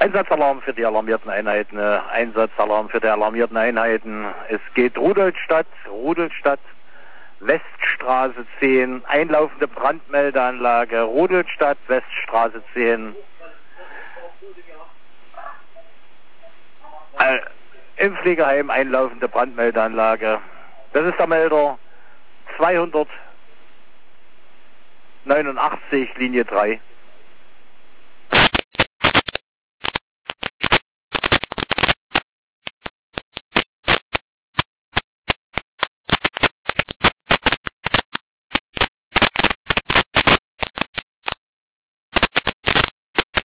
Einsatzalarm für die alarmierten Einheiten, Einsatzalarm für die alarmierten Einheiten. Es geht Rudolstadt, Weststraße 10, einlaufende Brandmeldeanlage, Rudolstadt, Weststraße 10. Im Pflegeheim einlaufende Brandmeldeanlage. Das ist der Melder 289, Linie 3.